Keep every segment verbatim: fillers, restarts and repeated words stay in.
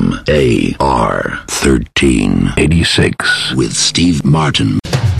M A R thirteen eighty-six with Steve Martin.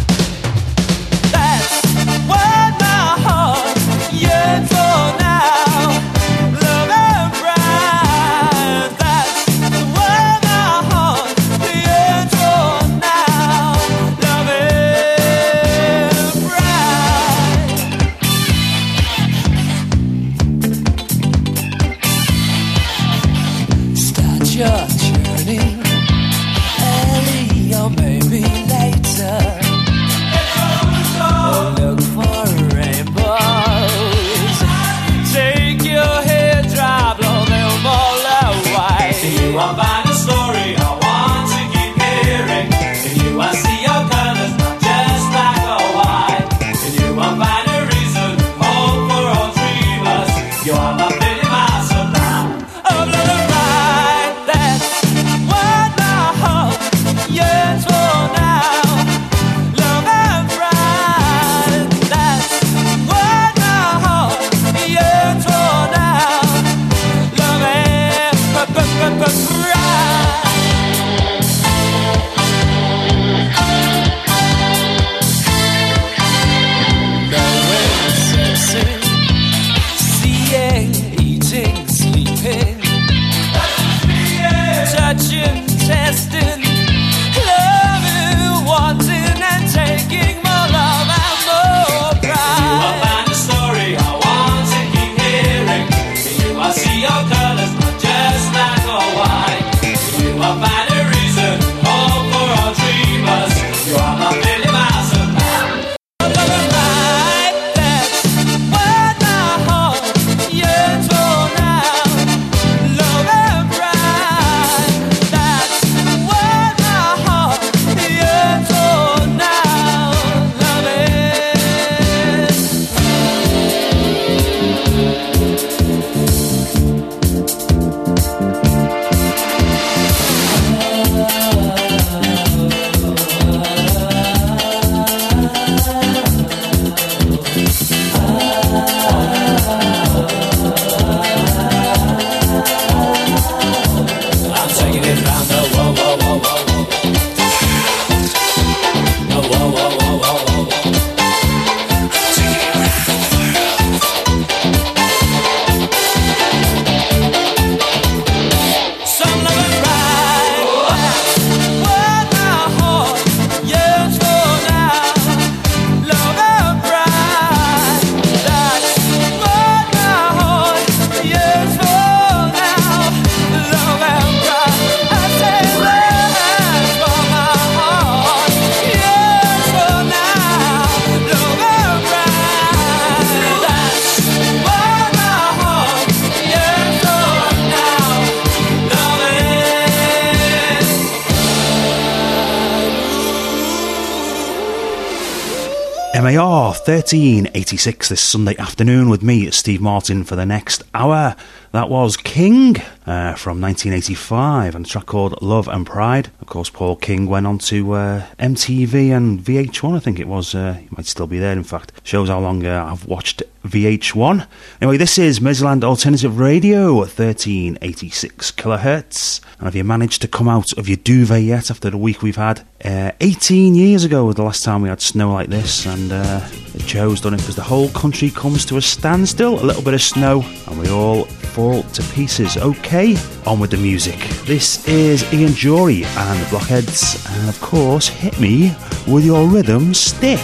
M A R thirteen eighty-six this Sunday afternoon with me, Steve Martin, for the next hour. That was King uh, from nineteen eighty-five and a track called Love and Pride. Of course, Paul King went on to uh, M T V and V H one, I think it was. Uh, he might still be there, in fact. Shows how long uh, I've watched V H one. Anyway, this is Midland Alternative Radio, thirteen eighty-six kilohertz. And have you managed to come out of your duvet yet after the week we've had? Uh, eighteen years ago was the last time we had snow like this, and uh, Joe's done it because the whole country comes to a standstill. A little bit of snow, and we all fall to pieces. Okay, on with the music. This is Ian Jory and the Blockheads, and of course, hit me with your rhythm stick.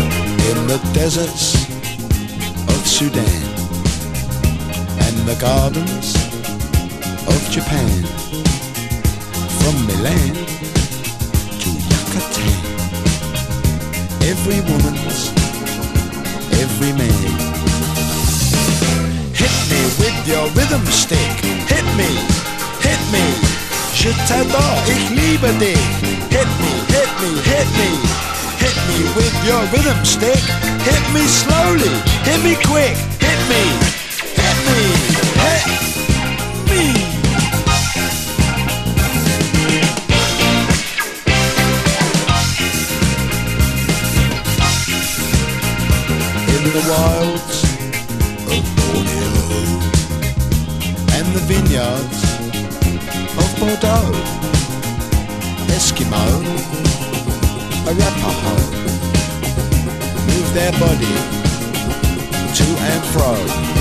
In the deserts of Sudan and the gardens of Japan, from Milan to Yucatan, every woman's, every man. Hit me with your rhythm stick, hit me, hit me. Je t'adore, ich liebe dich. Hit me, hit me, hit me. Hit me with your rhythm stick. Hit me slowly, hit me quick. Hit me, hit me, hit me. In the wilds of Borneo and the vineyards of the dough. Eskimo, Arapaho, move their body to and fro.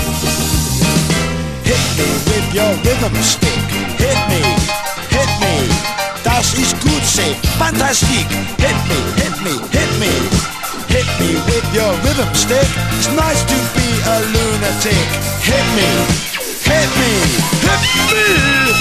Hit me with your rhythm stick. Hit me, hit me. Das ist gut, say fantastic. Hit me, hit me, hit me. Hit me with your rhythm stick. It's nice to be a lunatic. Hit me, hit me, hit me.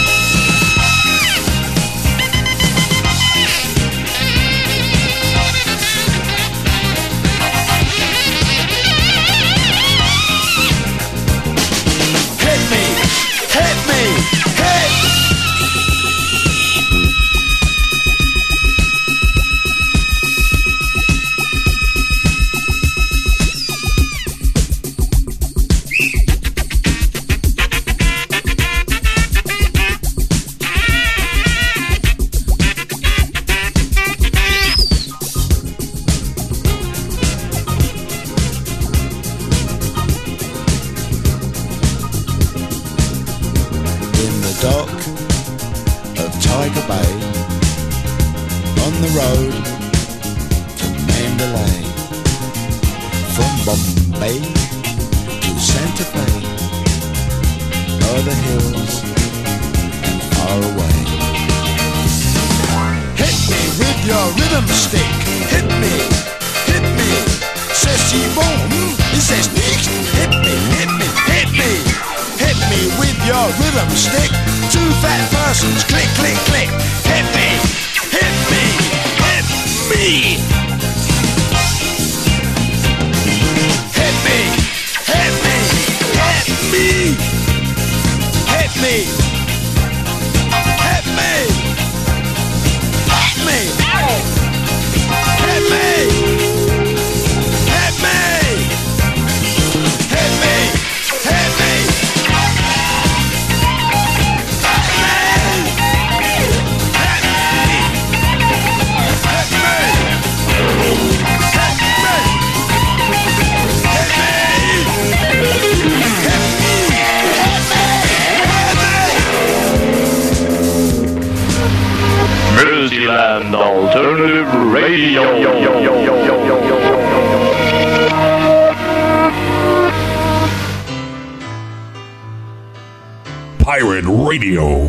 Multiland Alternative Radio. Pirate Radio.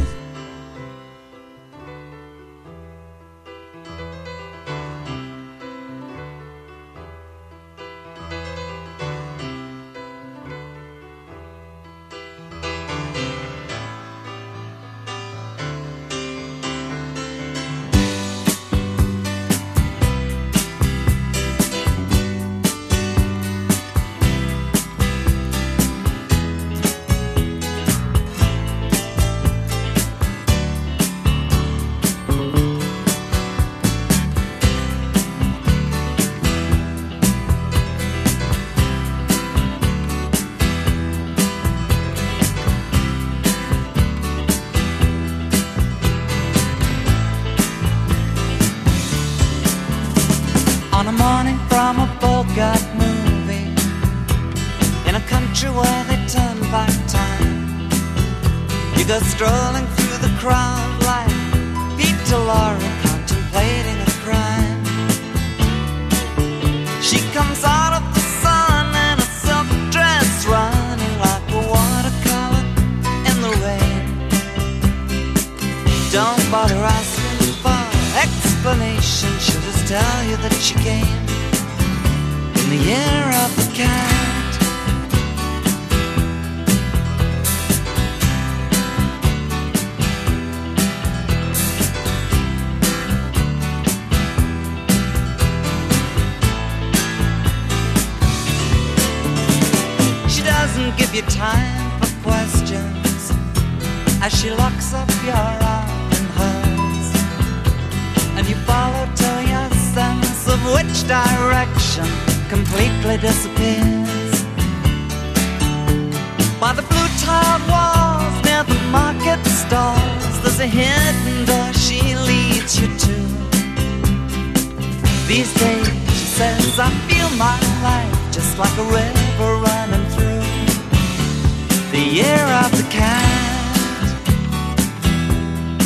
Strolling through the crowd like Peter Laura contemplating a crime. She comes out of the sun in a silk dress, running like a watercolor in the rain. Don't bother asking for explanation, she'll just tell you that she came in the year of the cat. Give you time for questions as she locks up your arm in hers, and you follow till your sense of which direction completely disappears. By the blue tiled walls near the market stalls, there's a hidden door she leads you to. These days, she says, I feel my life just like a river running through the year of the cat.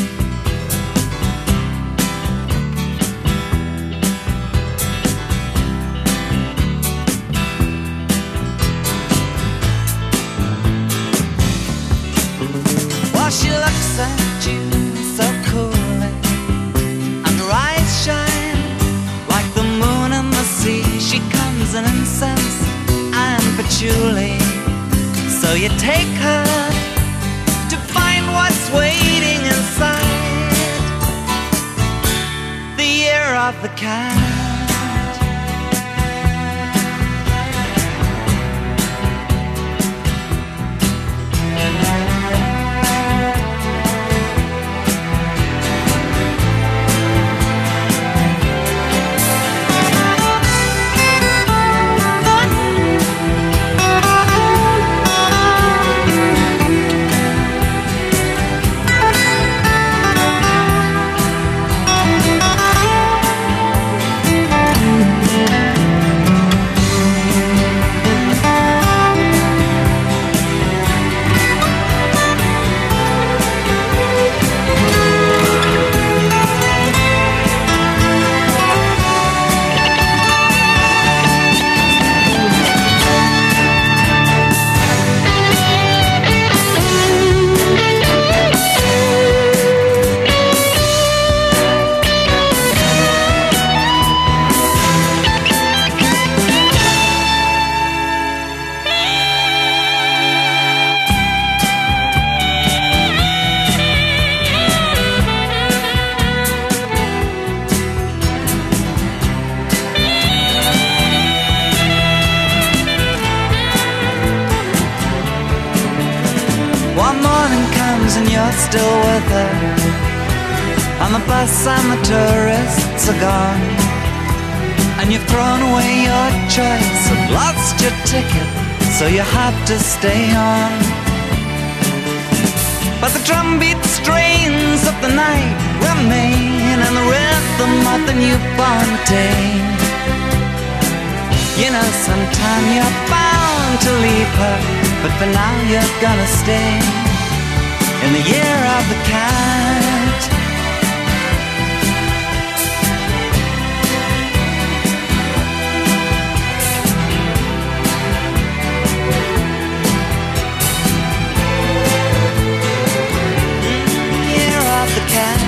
So you take her to find what's waiting inside the year of the cat. Still with her on the bus and the tourists are gone, and you've thrown away your choice and lost your ticket, so you have to stay on. But the drumbeat strains of the night remain, and the rhythm of the newborn day. You know sometime you're bound to leave her, but for now you're gonna stay in the year of the cat. Year of the cat.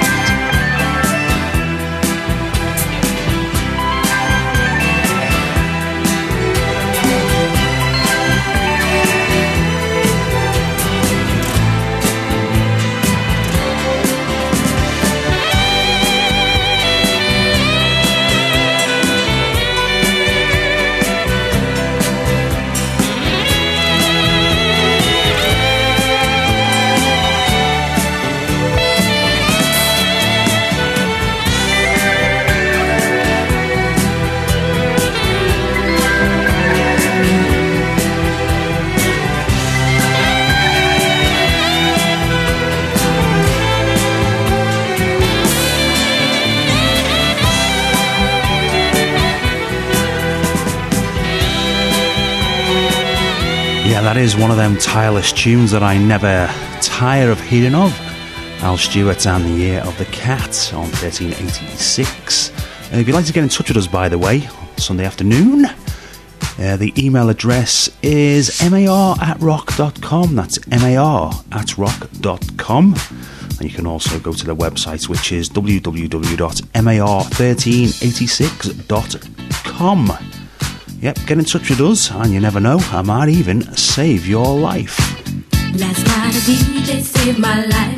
Yeah, that is one of them tireless tunes that I never tire of hearing of. Al Stewart and the Year of the Cat on thirteen eighty-six. Uh, if you'd like to get in touch with us, by the way, Sunday afternoon, uh, the email address is mar at rock dot com. That's mar at rock dot com. And you can also go to the website, which is w w w dot mar thirteen eighty-six dot com. Yep, get in touch with us, and you never know, I might even save your life. Last night a D J saved my life.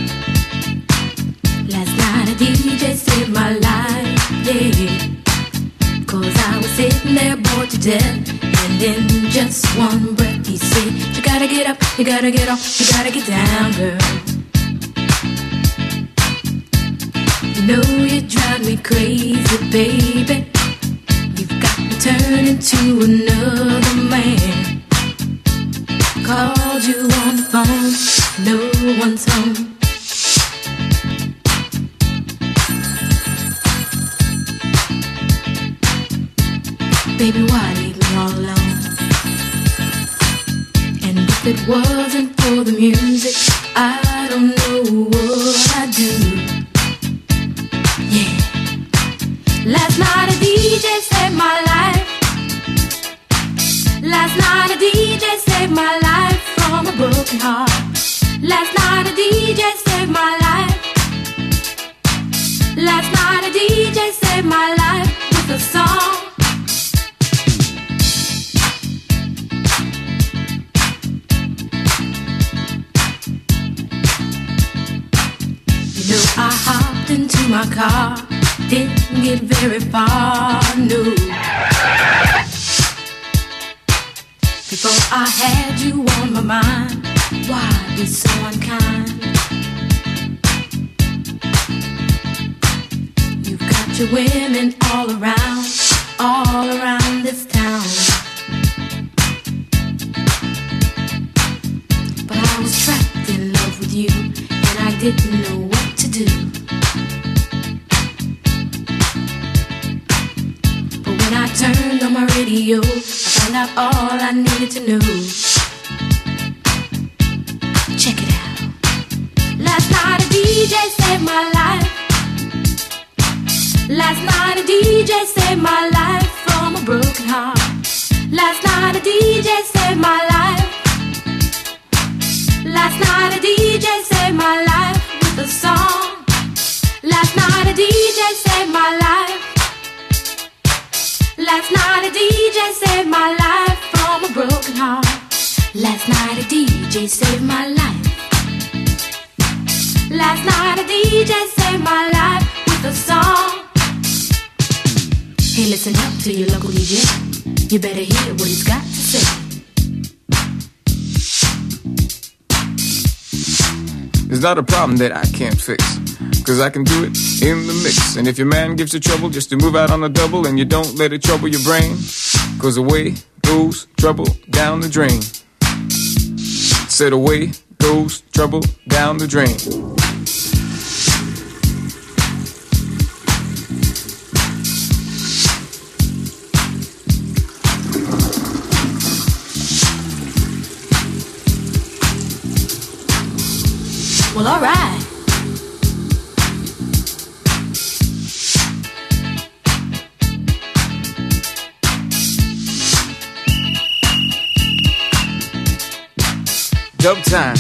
Last night a D J saved my life, yeah. Cause I was sitting there bored to death, and in just one breath he said, you gotta get up, you gotta get off, you gotta get down, girl. You know you drive me crazy, baby. Turn into another man. Called you on the phone, no one's home. Baby, why leave me all alone? And if it wasn't for the music, I don't know what I'd do. Yeah. Last night a D J saved my life. Last night a D J saved my life from a broken heart. Last night a D J saved my life. Last night a D J saved my life with a song. jumped into my car. Didn't get very far, no. Before I had you on my mind, why be so unkind? You've got your women all around, all around this town. But I was trapped in love with you, and I didn't know what to do. But when I turned on my radio, I found out all I needed to know. Check it out. Last night a D J saved my life. Last night a D J saved my life from a broken heart. Last night a D J saved my life. Last night a D J saved my life with a song. Last night a D J saved my life. Last night a D J saved my life from a broken heart. Last night a D J saved my life. Last night a D J saved my life with a song. Hey, listen up to your local D J. You better hear what he's got to say. It's not a problem that I can't fix, 'cause I can do it in the mix. And if your man gives you trouble just to move out on the double, and you don't let it trouble your brain, 'cause away goes trouble down the drain. Said away goes trouble down the drain. Well, all right. Dub time.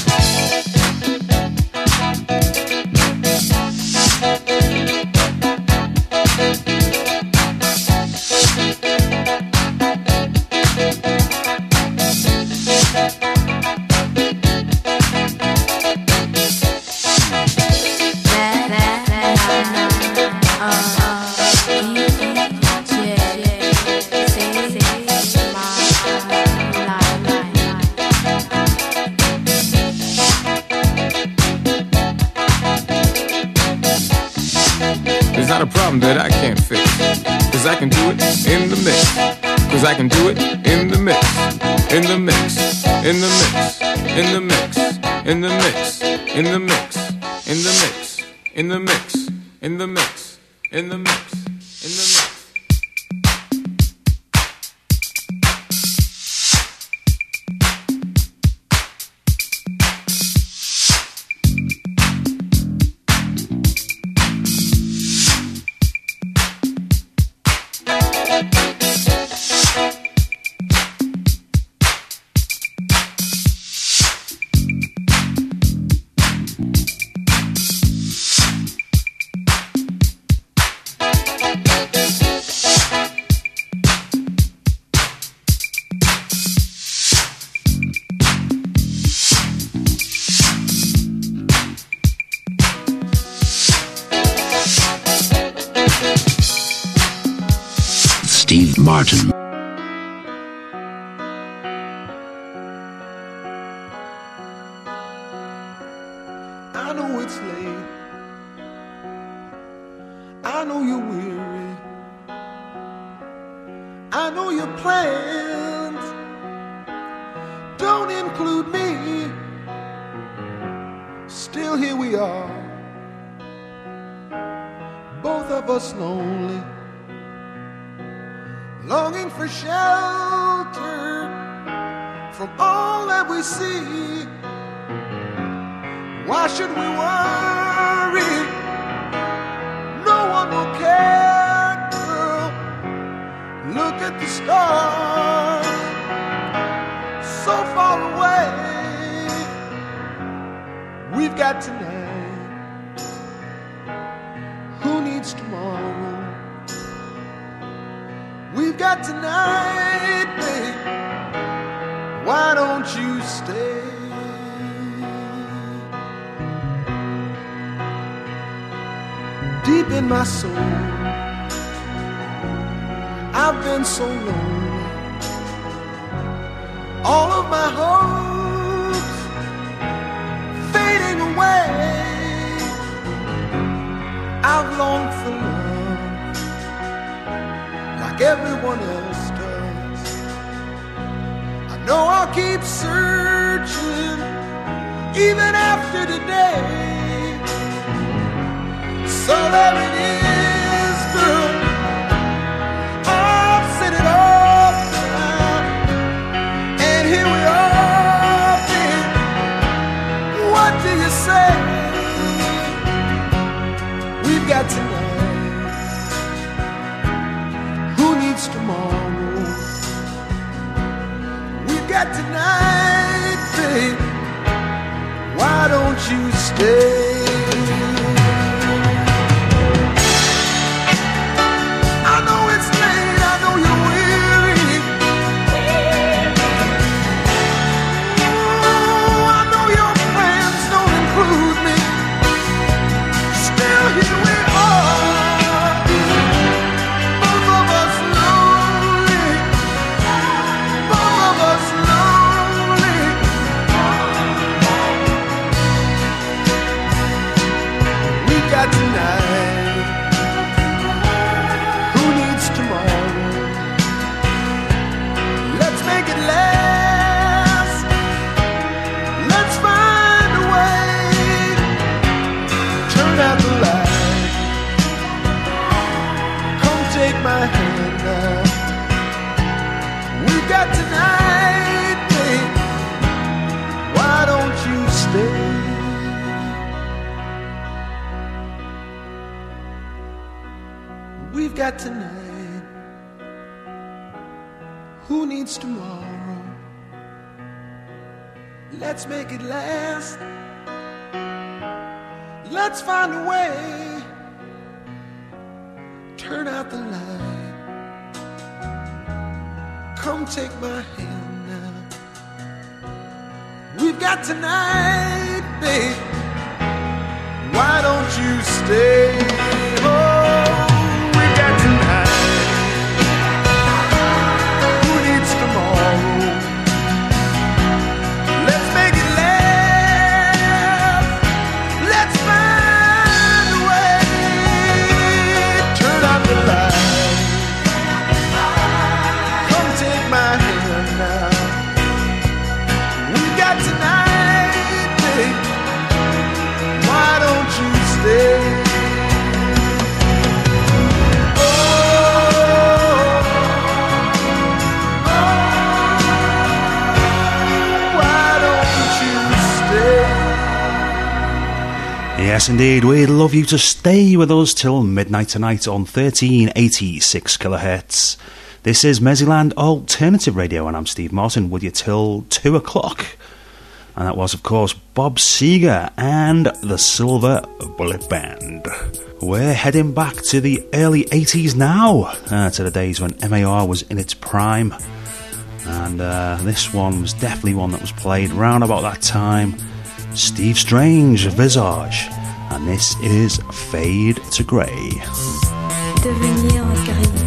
Not a problem that I can't fix, 'cause I can do it in the mix. 'Cause I can do it in the mix. In the mix. In the mix. In the mix. In the mix. In the mix. In the mix. In the mix. In the mix. In the mix. In the mix. Steve Martin. I know it's late. I know you're weary. I know your plans don't include me. Still here we are, both of us lonely, longing for shelter from all that we see. Why should we worry? No one will care, girl. Look at the stars, so far away. We've got tonight. Who needs tomorrow? We've got tonight, babe. Why don't you stay? deep in my soul. I've been so lonely. All of my hopes fading away. I've longed for love like everyone else does. I know I'll keep searching even after today. So there it is, girl. I've said it all down, and here we are, babe. What do you say? We've got tonight. Who needs tomorrow? We've got tonight, babe. Why don't you stay? I know it's late, I know you're weary. Oh, I know your plans don't include me. Still here we are, both of us lonely, both of us lonely. We got tonight. Who needs tomorrow? Let's make it last. Let's find a way. Turn out the light. Come take my hand now. We've got tonight, babe. Why don't you stay? We've got tonight. Who needs tomorrow? Let's make it last. Let's find a way. Turn out the light. Come take my hand now. We've got tonight, babe. Why don't you stay? Oh, we've got tonight. Who needs tomorrow? Let's make it last. Let's find a way. Turn out the light. Come take my hand now. We've got tonight, babe. Why don't you stay? Oh, oh, why don't you stay? Yes, indeed, we'd love you to stay with us till midnight tonight on thirteen eighty-six kilohertz. This is Merseyland Alternative Radio, and I'm Steve Martin with you till two o'clock. And that was, of course, Bob Seger and the Silver Bullet Band. We're heading back to the early eighties now, uh, to the days when M A R was in its prime. And uh, this one was definitely one that was played round about that time. Steve Strange, Visage. And this is Fade to Grey. Devenir gris.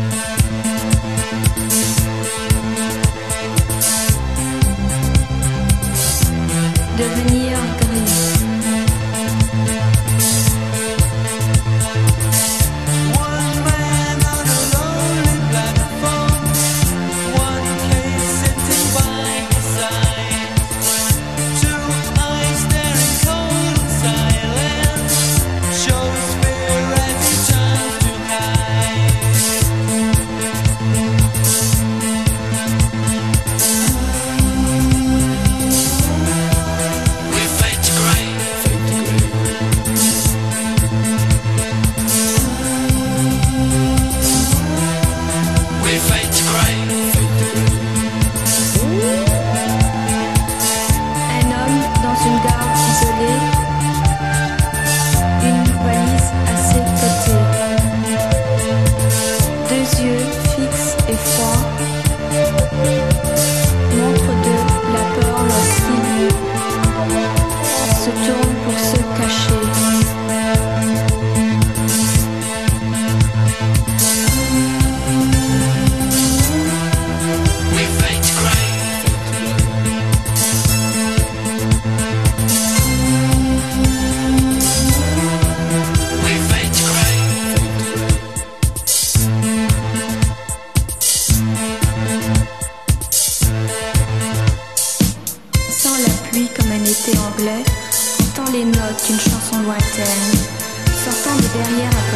Devenir gris. One man on a lonely platform, one case sitting by his side, two eyes staring cold in silence, shows fear as he turns to hide. We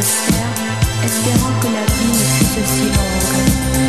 austère, espérant que la vie ne fût aussi longue.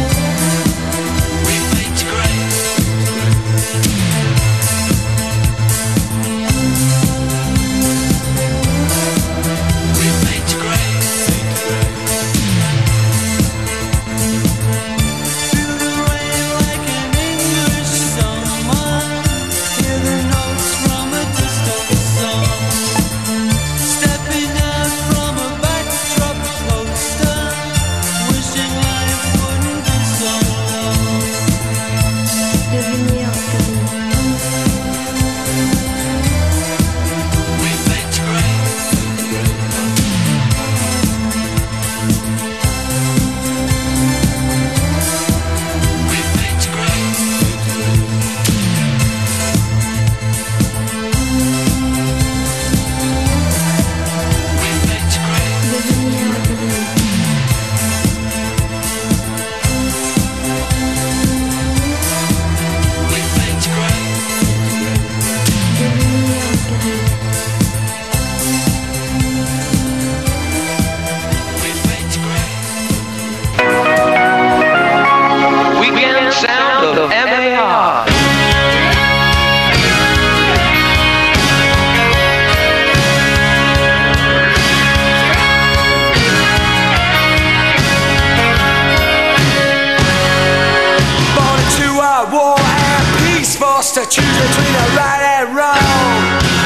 To choose between a right and wrong.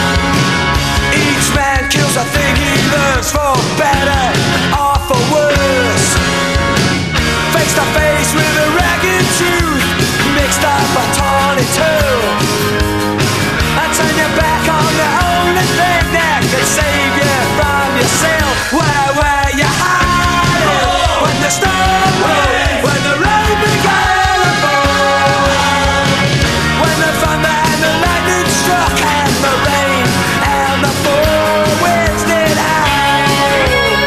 Each man kills a thing he learns, for better or for worse. Face to face with a ragged truth, mixed up and torn in two. And turn your back on the only thing that can save you from yourself. Where were you hiding when the storm broke, when the road began? The thunder and the lightning struck, and the rain and the four winds did howl.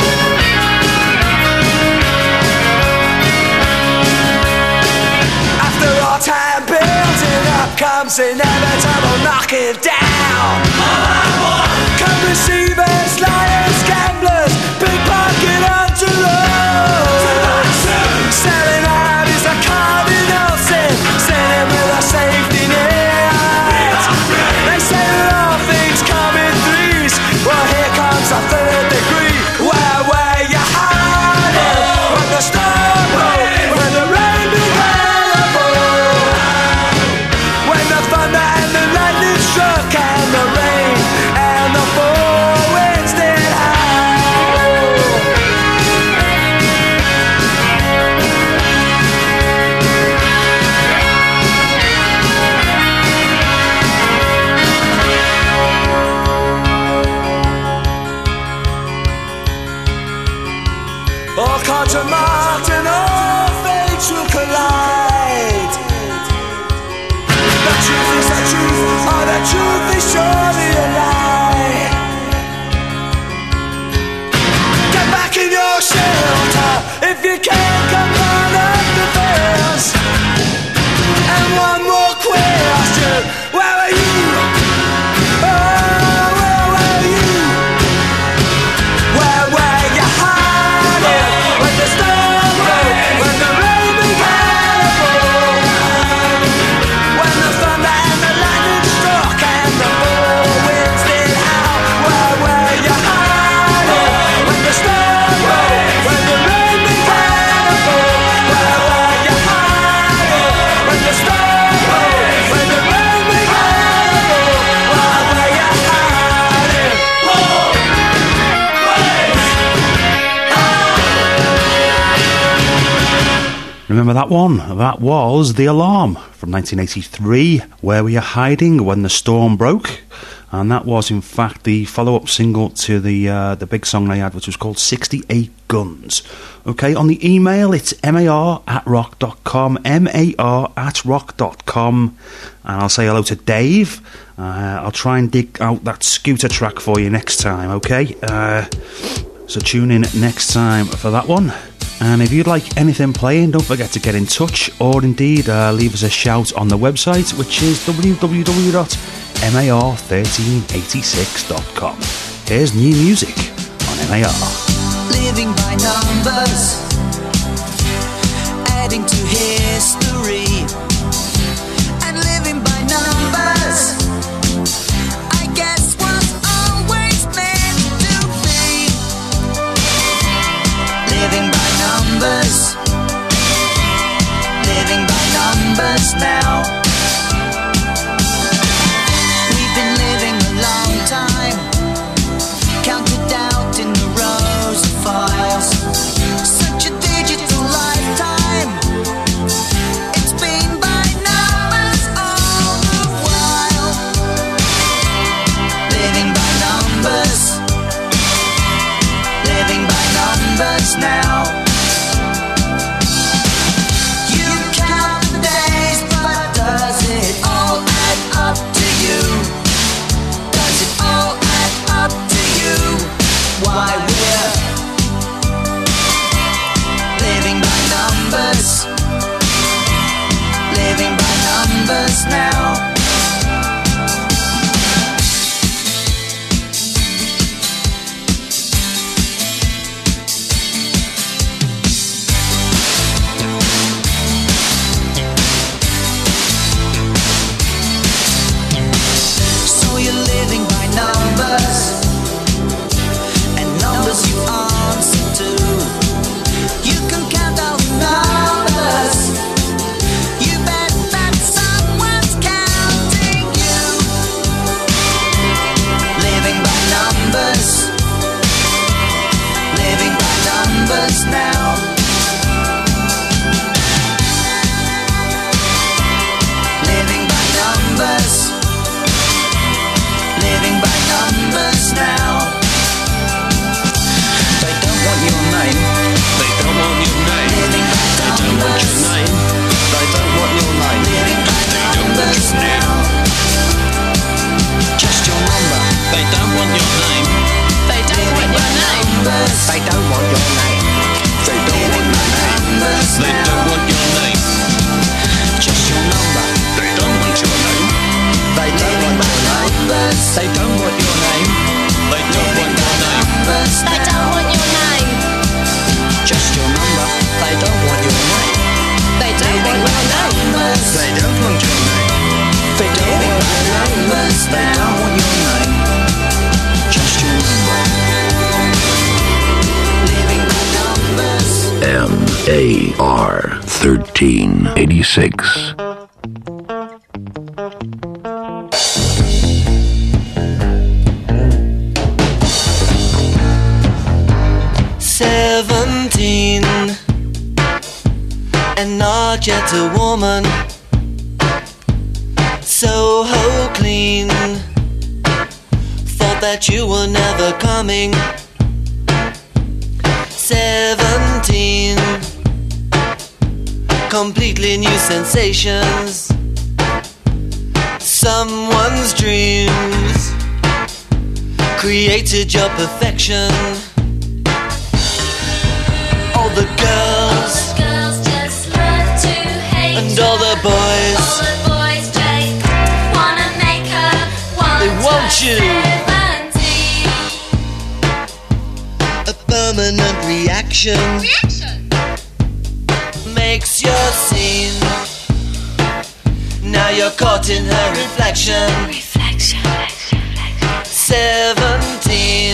After all time building up comes inevitable knocking down. Come receivers, liars, gamblers, pickpocket antelopes. Selling out is a cardinal sin, sinning with a safety net. They say that all things come in threes. Well, here comes a third degree. Where were you hiding when the storm broke, when the rain began to fall, when the thunder and the lightning struck, and the rain and the four winds did howl? All cards are marked and all fates will collide. The truth is the truth, or the truth is surely a lie. Get back in your shelter if you can't come out of the first. And one more question, where are you? Oh, where were you? Where were you hiding when the storm broke, when the rain began to fall, when the thunder and the lightning struck, and the four winds did howl? Where were you hiding when the storm broke, when the rain began to fall? Where were you hiding when the storm broke, when the rain began to fall? Where were you hiding? Remember that one? That was The Alarm from nineteen eighty-three, Where Were You Hiding When the Storm Broke? And that was, in fact, the follow-up single to the uh, the big song they had, which was called sixty-eight Guns. Okay, on the email, it's mar at rock dot com, mar at rock dot com. And I'll say hello to Dave. Uh, I'll try and dig out that Scooter track for you next time, okay? Uh, so tune in next time for that one. And if you'd like anything playing, don't forget to get in touch, or indeed uh, leave us a shout on the website, which is w w w dot mar one three eight six dot com. Here's new music on M A R. living by numbers, adding to history. And living by numbers, I guess was always meant to be. Living by numbers, living by numbers now. We've been living a long time, counted out in the rows of files. Such a digital lifetime. It's been by numbers all the while. Living by numbers, living by numbers now. You count the days, but does it all add up to you? Does it all add up to you? Why we're living by numbers, living by numbers now. So you're living by numbers, and numbers you answer to. You can count all the numbers. You bet that someone's counting you. Living by numbers, living by numbers now. Living by numbers, living by numbers now. They don't want your name. They don't want your name. Living by They don't want your numbers, name. They don't want your name. living by They don't want numbers your name. now. Just your number. They don't want your name. They don't want your name. Numbers. They don't want your name. They don't want your name. Numbers They now. don't want your name. Just your number. They don't want your name. They don't Living want by your name. numbers. They don't want your name. They don't want your name. Numbers They now. don't want your name. Just your number. They don't want your name. They don't want your name. Numbers. They don't want your name. They don't want your name. Numbers They now. don't want your name. Just your number. Living by numbers. M A R thirteen eighty-six. Seventeen, and not yet a woman. Soho clean. Thought that you were never coming. Seventeen, completely new sensations. Someone's dreams created your perfection. All the girls Girls just love to hate and all the her. boys, All the boys just wanna make her want they want her. you. Seventeen. A permanent reaction Reaction. makes your scene. Now you're caught in her reflection. Reflection. Seventeen,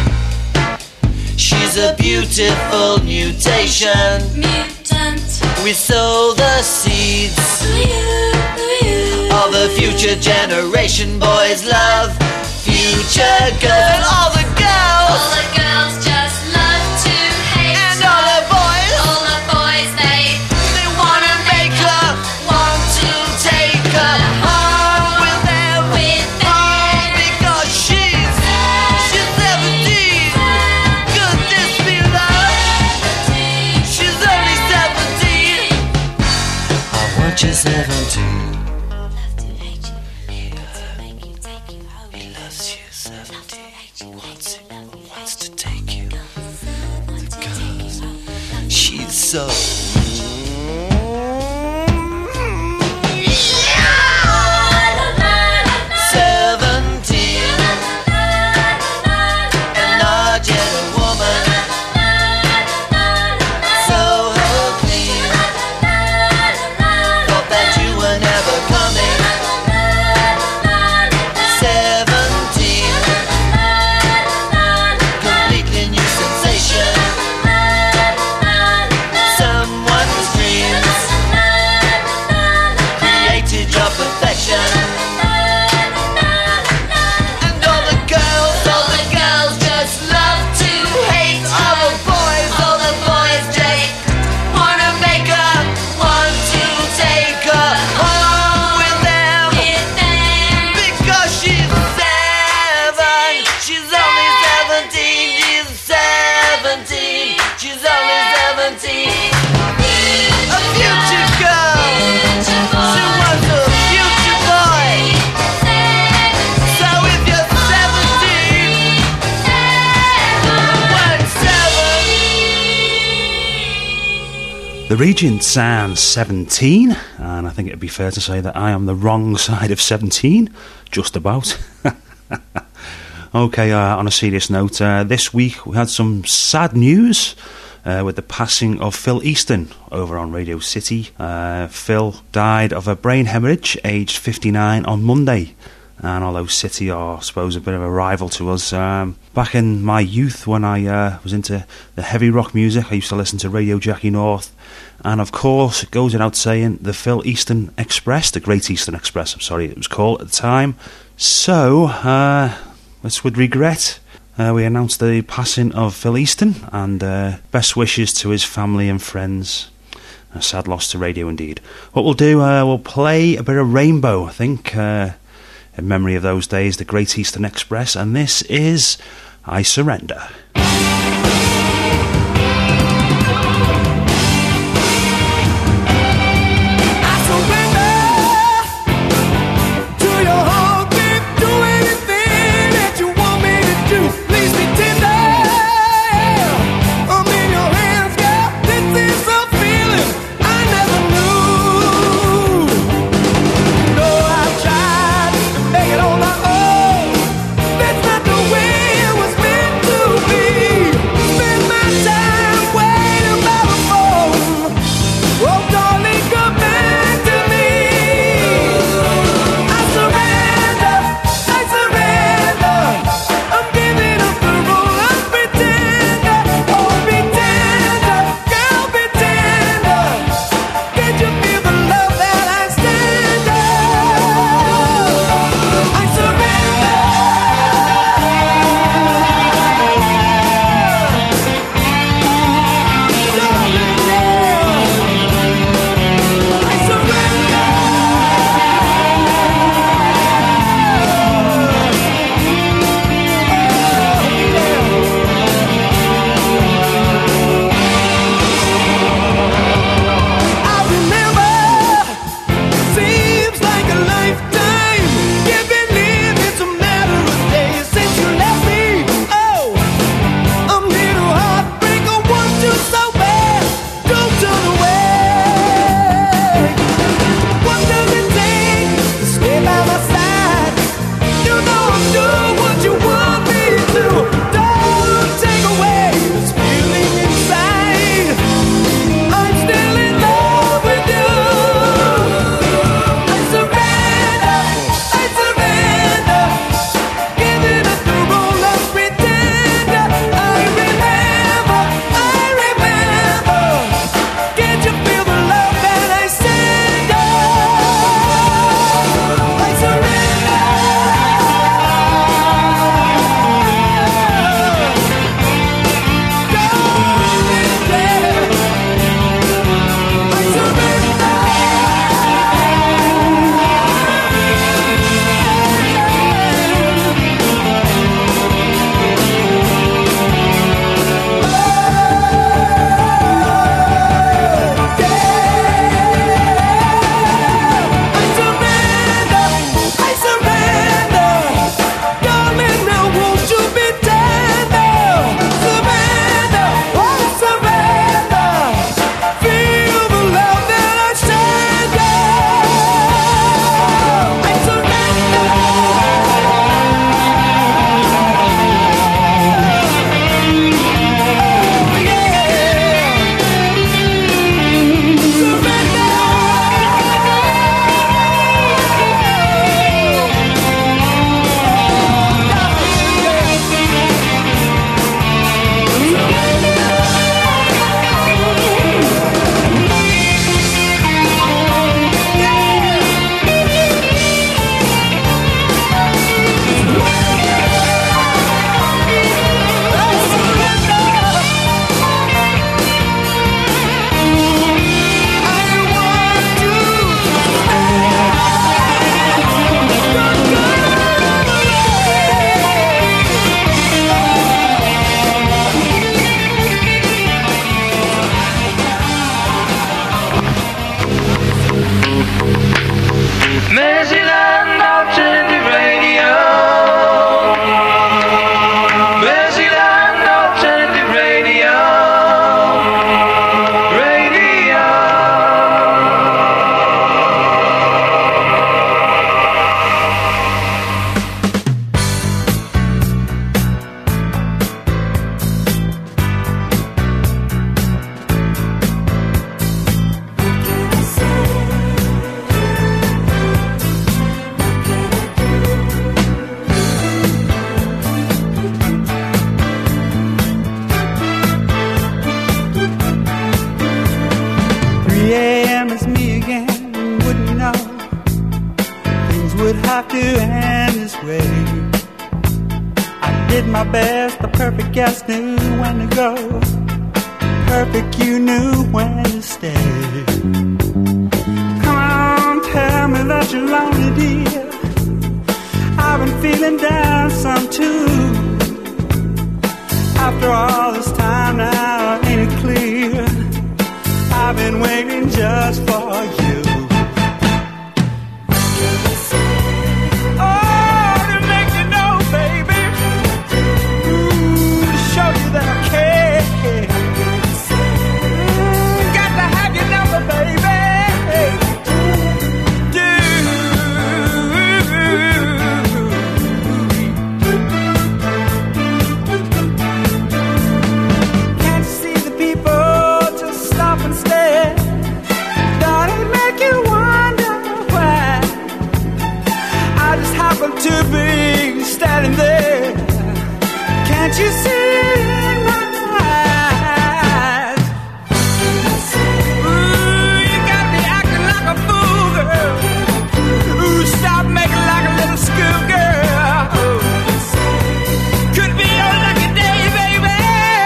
she's a beautiful mutation. Mutant. We sow the seeds Who you? Who you? of a future generation. Boys love future girls. And all the All girls the girls just love to hate and all the boys, All the boys, they they wanna make her want to take her home with them. with Oh, them. because she's she's seventeen. Could this be love? She's only seventeen. I want you seventeen. He loves you seventeen. Wants it, wants to take you. Because she's so. Seventeen, and not yet a woman. The Regent sounds seventeen, and I think it'd be fair to say that I am the wrong side of seventeen, just about. Okay, uh, on a serious note, uh, this week we had some sad news uh, with the passing of Phil Easton over on Radio City. Uh, Phil died of a brain hemorrhage, aged fifty-nine, on Monday. And although City are, I suppose, a bit of a rival to us, um, back in my youth when I uh, was into the heavy rock music, I used to listen to Radio Jackie North. And of course, it goes without saying, the Phil Easton Express, the Great Eastern Express, I'm sorry, it was called at the time. So, uh, it's with regret uh, we announced the passing of Phil Easton, and uh, best wishes to his family and friends. A sad loss to radio indeed. What we'll do, uh, we'll play a bit of Rainbow, I think, uh, in memory of those days, the Great Eastern Express, and this is I Surrender. Make it on my own. That's not the way it was meant to be. have to end this way. I did my best, the perfect guest knew when to go. Perfect, you knew when to stay. Come on, tell me that you're lonely, dear. I've been feeling down some too. After all this time now, ain't it clear? I've been waiting just for you. Oh, to make you know, baby. Ooh, to show you that I care. Mm, got to have your number, baby. Can't you see the people just stop and stare? Don't it make you wonder why I just happen to be standing there? Can't you see it in my eyes? Ooh, you gotta be acting like a fool, girl. Ooh, stop making like a little schoolgirl. Could be your lucky day, baby.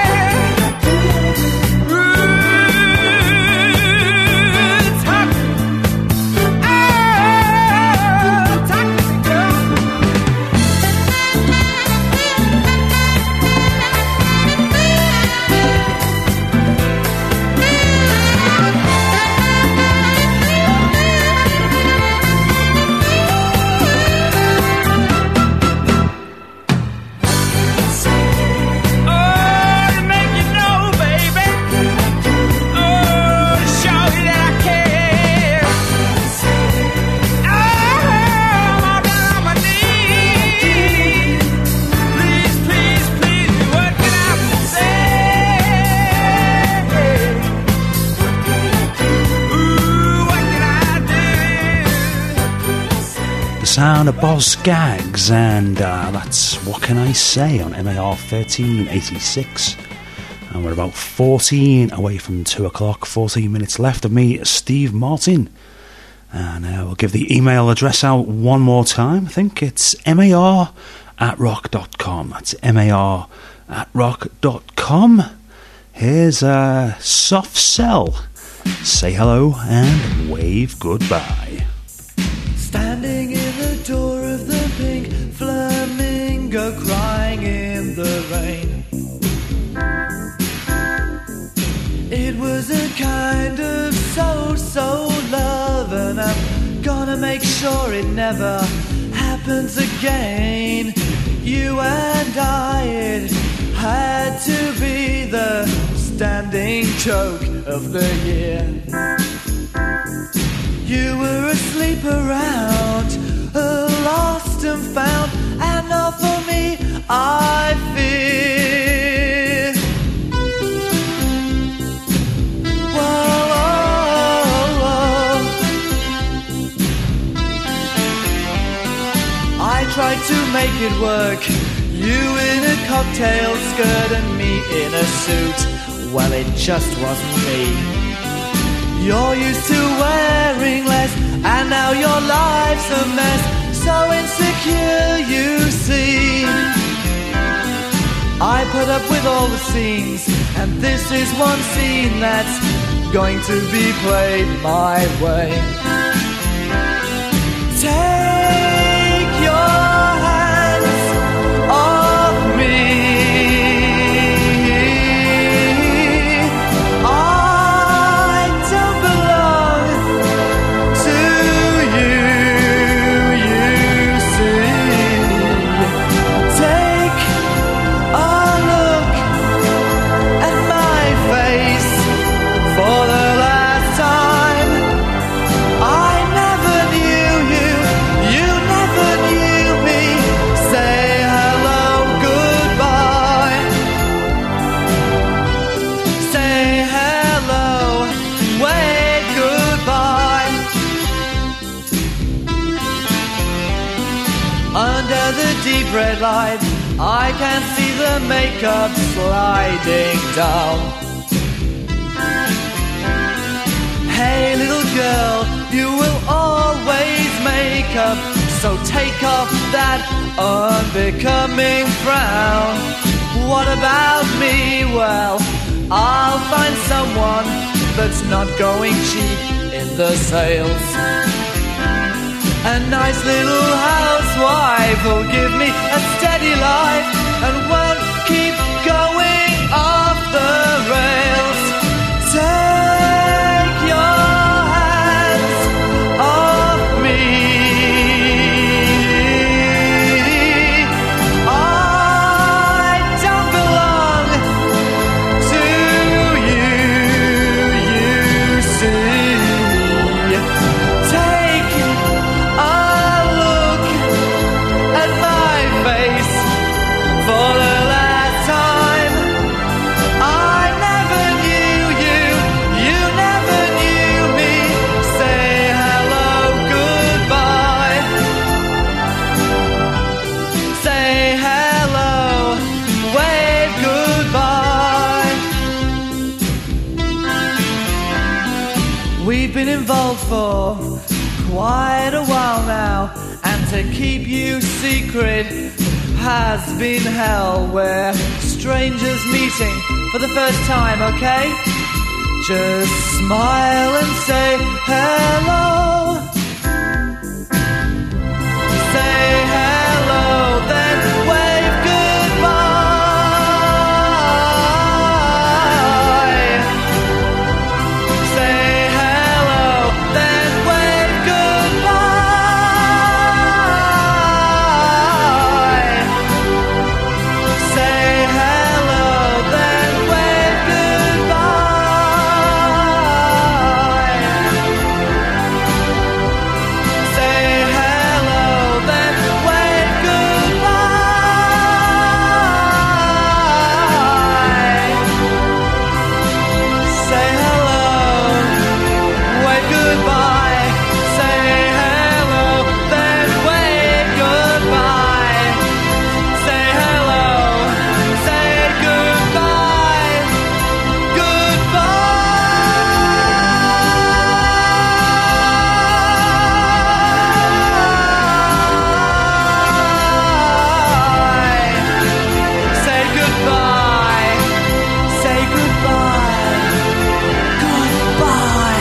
Ooh, talk. Oh, talk to me, girl. Oh, to make you know, baby. Oh, to show you that I care. Oh, I'm all down on my knees. Please, please, please, what can I say? Ooh, what can I do? The sound of Boz Scaggs, and uh, that's What Can I Say on M A R thirteen eighty-six. And we're about fourteen away from two o'clock, fourteen minutes left of me, Steve Martin. And uh, we'll give the email address out one more time. I think it's mar at rock dot com. That's mar at rock dot com. Here's uh, Soft Cell. Say hello and wave goodbye. Standing in the door of the pink flamingo, crying in the rain. It was a kind of so-so love, and I'm gonna make sure it never happens again. You and I, it had to be the standing joke of the year. You were asleep around, uh, lost and found, and not for me, I fear. Whoa, whoa, whoa. I tried to make it work, you in a cocktail skirt and me in a suit. Well, it just wasn't me. You're used to wearing less, and now your life's a mess. So insecure, you see. I put up with all the scenes, and this is one scene that's going to be played my way. Take your hands off me. Deep red light, I can see the makeup sliding down. Hey little girl, you will always make up So take off that unbecoming frown. What about me? Well, I'll find someone that's not going cheap in the sales. A nice little housewife will give me a steady life and won't keep going off the rails. Take your hands off me. I don't belong to you, you see. Take a look at my face for the last time. I never knew you, you never knew me. Say hello, goodbye. Say hello, wave goodbye. We've been involved for quite a while now, and to keep you secret has been hell. We're strangers meeting for the first time, okay? Just smile and say hello. Say hello, then wave goodbye. Say hello, then wave goodbye. Say hello, then wave goodbye. Say hello, then wave goodbye. Say hello, wave goodbye. Say hello, then wave goodbye. Say hello, say goodbye, goodbye. Say goodbye, say goodbye, goodbye.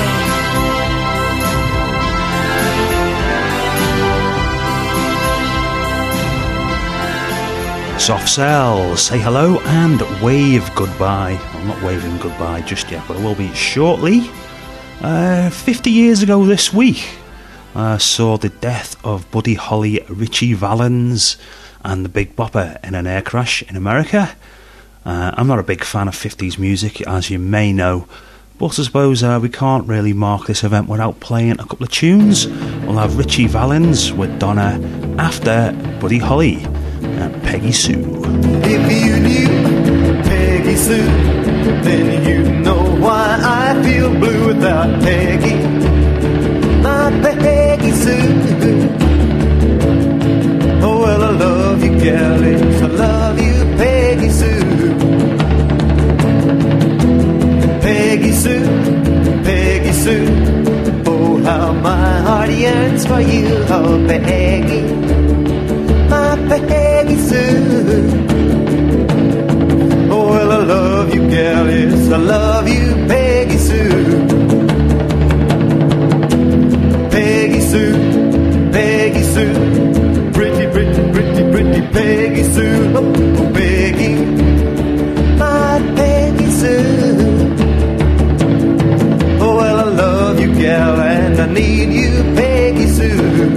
Soft Cell, say hello and wave goodbye. I'm not waving goodbye just yet, but I will be shortly. Uh, fifty years ago this week, I saw the death of Buddy Holly, Ritchie Valens, and the Big Bopper in an air crash in America. Uh, I'm not a big fan of fifties music, as you may know, but I suppose uh, we can't really mark this event without playing a couple of tunes. We'll have Ritchie Valens with Donna after Buddy Holly and Peggy Sue. If you knew Peggy Sue, then you know why I feel blue without Peggy. My Peggy Sue. Oh, well, I love you, gallies. I love you, Peggy Sue. Peggy Sue, Peggy Sue. Oh, how my heart yearns for you, oh, Peggy. My Peggy Sue. Oh, well, I love you, gal, yes, I love you, Peggy Sue. Peggy Sue, Peggy Sue. Pretty, pretty, pretty, pretty Peggy Sue. Oh, oh, Peggy, my Peggy Sue. Oh, well, I love you, gal, and I need you, Peggy Sue.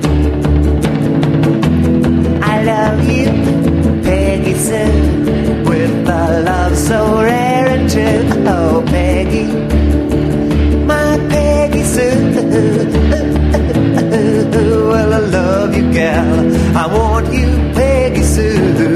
I love you, Peggy Sue, with a love so rare and true. Oh, Peggy, my Peggy Sue. Well, I love you, gal. I want you, Peggy Sue.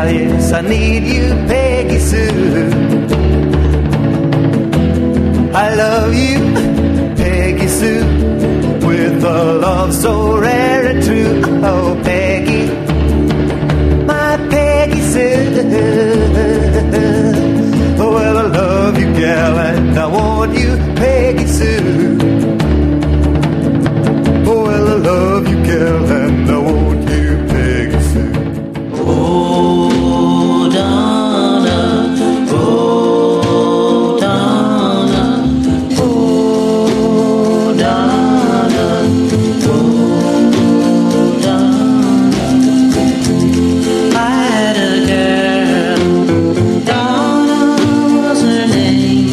Ah, yes, I need you, Peggy Sue. I love you, Peggy Sue, with a love so rare and true. Oh, Peggy, my Peggy Sue. Oh, well, I love you, gal, and I want you, Peggy Sue. Oh, well, I love you, gal, and I want you, Peggy Sue. Oh, Donna, oh, Donna, oh, Donna, oh, Donna. I had a girl, Donna was her name.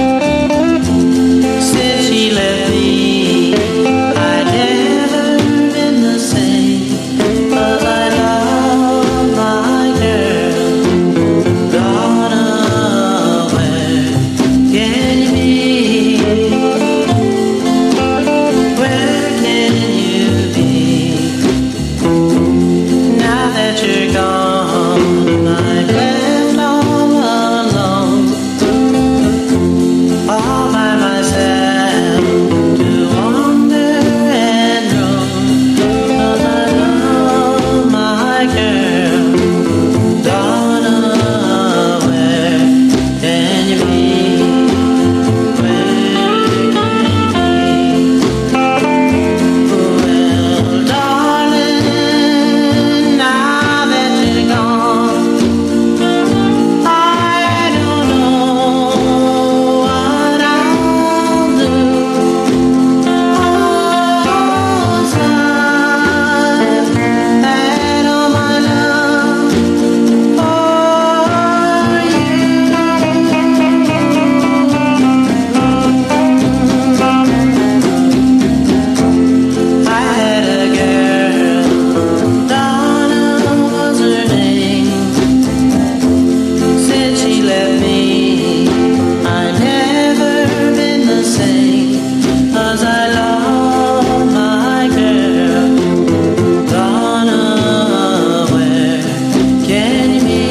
Since she left me, I'd never been the same. 'Cause I love my girl, Donna. Where can you be? Where can you be? Now that you're gone, I'm left all alone, all by myself, to wander and roam. 'Cause I love my girl, Donna. Where can you be? Where can you be? Well, darling, now that you're gone, I don't know what I'll do. Oh, I've had all my love for you. I had a girl, Donna was her name. Since she left me, I've never been the same. 'Cause I love my girl, Donna. Where can you be?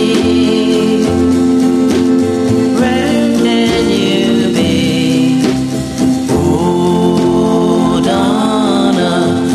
Where can you be? Oh, Donna,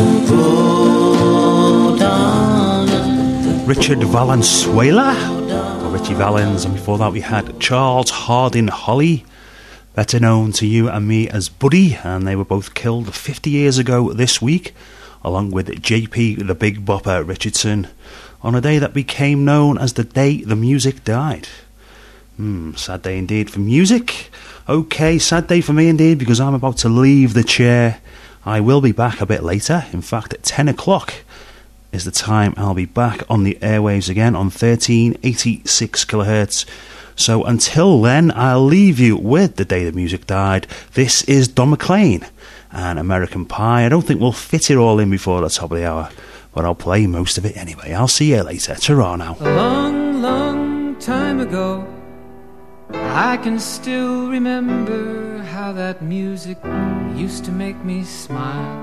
oh, Donna. Richard Valenzuela, or Richie Valens, and before that we had Charles Hardin Holly, better known to you and me as Buddy, and they were both killed fifty years ago this week, along with J P the Big Bopper Richardson, on a day that became known as the day the music died. Hmm, sad day indeed for music. Okay, sad day for me indeed, because I'm about to leave the chair. I will be back a bit later, in fact at ten o'clock is the time I'll be back on the airwaves again on thirteen eighty-six kilohertz. So until then, I'll leave you with the day the music died. This is Don McLean and American Pie. I don't think we'll fit it all in before the top of the hour, but I'll play most of it anyway. I'll see you later. Ta-ra now. A long, long time ago, I can still remember how that music used to make me smile.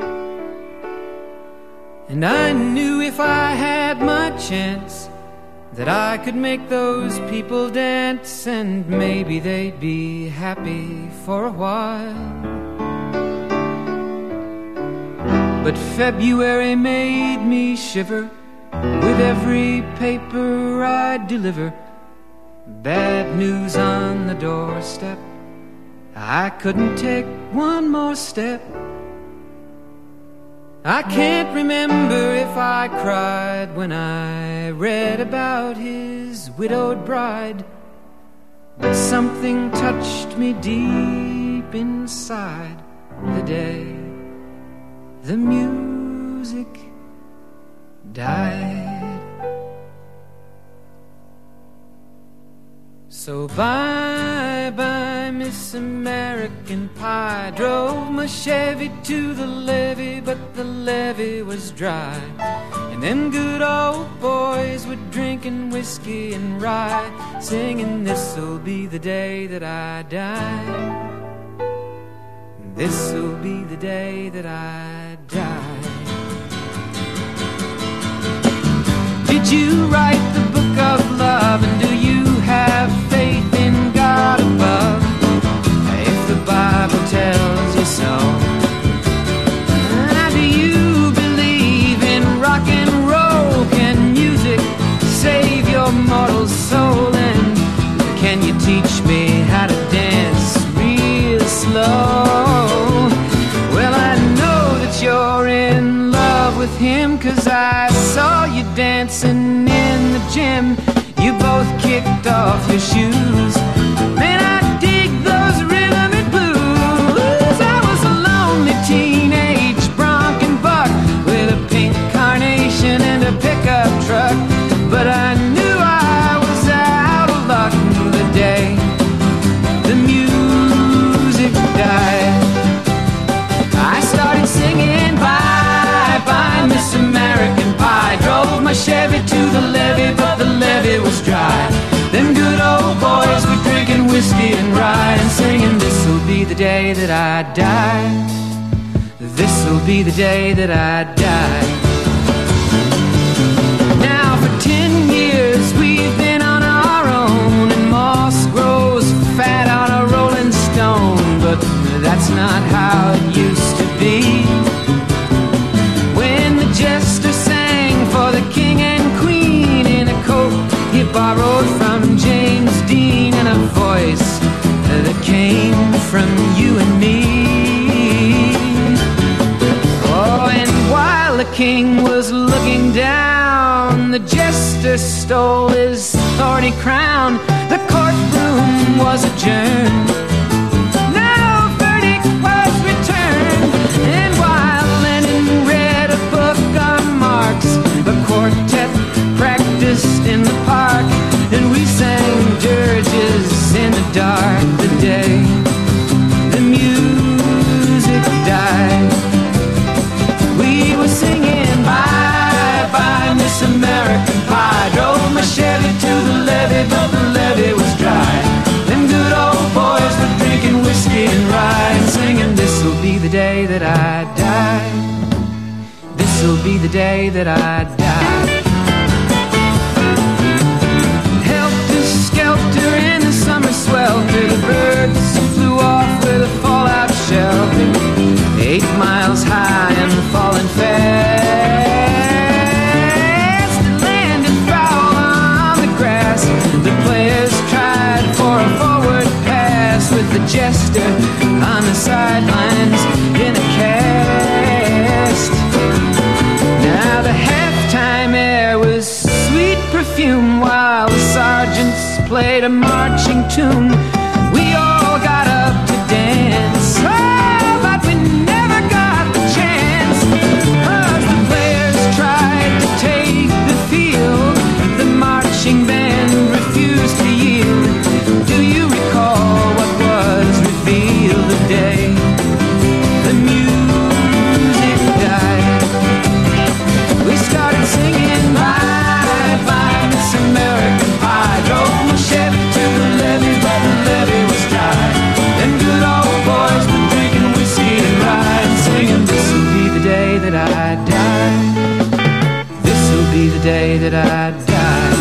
And I knew if I had my chance that I could make those people dance, and maybe they'd be happy for a while. But February made me shiver with every paper I deliver. Bad news on the doorstep, I couldn't take one more step. I can't remember if I cried when I read about his widowed bride, but something touched me deep inside the day the music died. So bye-bye, Miss American Pie. Drove my Chevy to the levee, but the levee was dry. And them good old boys were drinking whiskey and rye, singing, this'll be the day that I die. This'll be the day that I die. Did you write the book him, 'cause I saw you dancing in the gym. You both kicked off your shoes. Man, I dig those rhythm and blues. I was a lonely teenage bronc and buck with a pink carnation and a pickup truck. But I knew I was out of luck the day the music died. I started singing bye, bye, Miss American Pie. Drove my Chevy to the levee, but the levee was dry. Them good old boys were drinking whiskey and rye and singing, this'll be the day that I die. This'll be the day that I die. Now for ten years we've been on our own, and moss grows fat on a rolling stone. But that's not how it used to be. When the jester sang for the king and queen in a coat he borrowed from James Dean, and a voice that came from you and me. Oh, and while the king was looking down, the jester stole his thorny crown. The courtroom was adjourned. No verdict was returned. And while Lenin read a book on Marx, the quartet practiced in the park, and we sang dirges in the dark the day the music died. We were singing bye, bye, Miss American Pie. Drove my Chevy to the levee, but the levee was dry. Them good old boys were drinking whiskey and rye and singing, this'll be the day that I die. This'll be the day that I die. Helter skelter in the summer swelter, the birds flew off with a fallout shelter. Eight miles high and falling fast. It landed foul on the grass. The players tried for a forward pass, with the jester on the sidelines in a cast. Now the halftime air was sweet perfume, while the sergeants played a marching tune. We all got up to dance, oh, but we never got the chance, 'cause the players tried to take the field. The marching band refused to yield. Do you recall what was revealed the day the music died? We started singing bye, bye, Miss American Pie. Drove my Chevy to the levee, but the levee was dry. Them good old boys were drinking whiskey and rye and singing, this'll be the day that I die. This'll be the day that I die.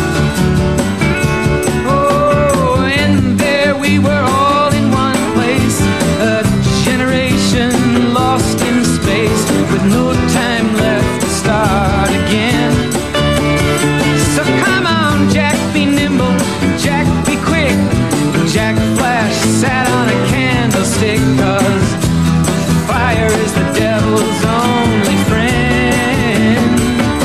Oh, and there we were all in one place, a generation lost in space, with no time left to start again. So come on, Jack, be nimble, Jack, be quick. Jack Flash sat on a candlestick, 'cause fire is the devil's only friend.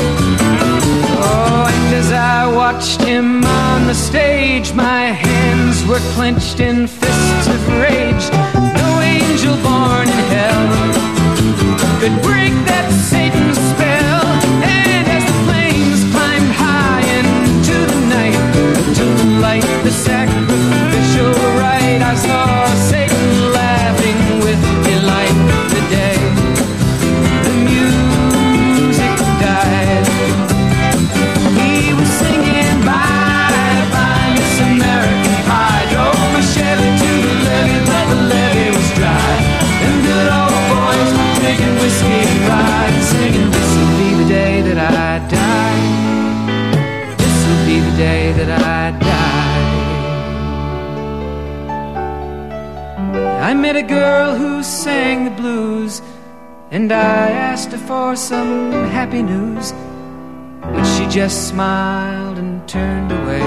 Oh, and as I watched him on the stage, my hands were clenched in fists of rage. No angel born in hell could break that Satan's spell. And as the flames climbed high into the night to light the sacrificial rite, I saw Satan laughing with delight the day the music died. He was singing bye, bye, Miss American Pie. Drove my Chevy to the levee, but the levee was dry. Them good old boys were drinking whiskey and rye and singing, this'll be the day that I die. This'll be the day that I die. I met a girl who sang the blues, and I asked her for some happy news, but she just smiled and turned away.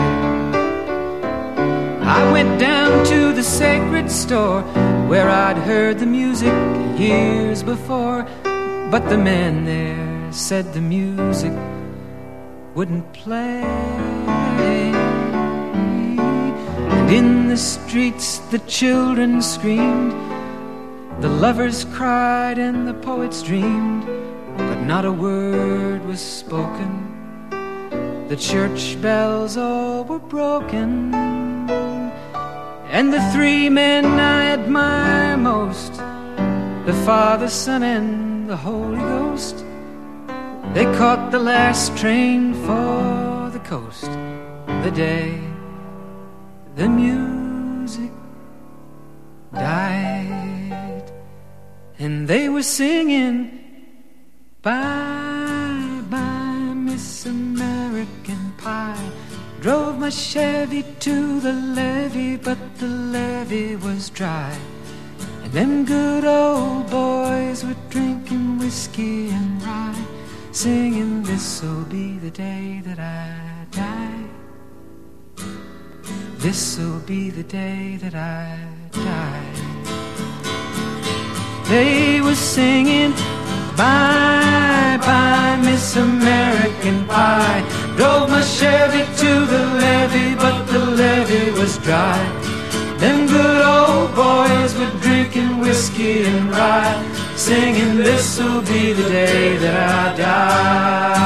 I went down to the sacred store where I'd heard the music years before, but the man there said the music wouldn't play. And in the streets the children screamed, the lovers cried and the poets dreamed, but not a word was spoken. The church bells all were broken. And the three men I admire most, the Father, Son, and the Holy Ghost, they caught the last train for the coast the day the music died. And they were singing, bye, bye, Miss American Pie. Drove my Chevy to the levee, but the levee was dry. And them good old boys were drinking whiskey and rye, singing, this'll be the day that I die. This'll be the day that I die. They were singing, bye, bye, Miss American Pie. Drove my Chevy to the levee, but the levee was dry. Them good old boys were drinking whiskey and rye, singing, this'll be the day that I die.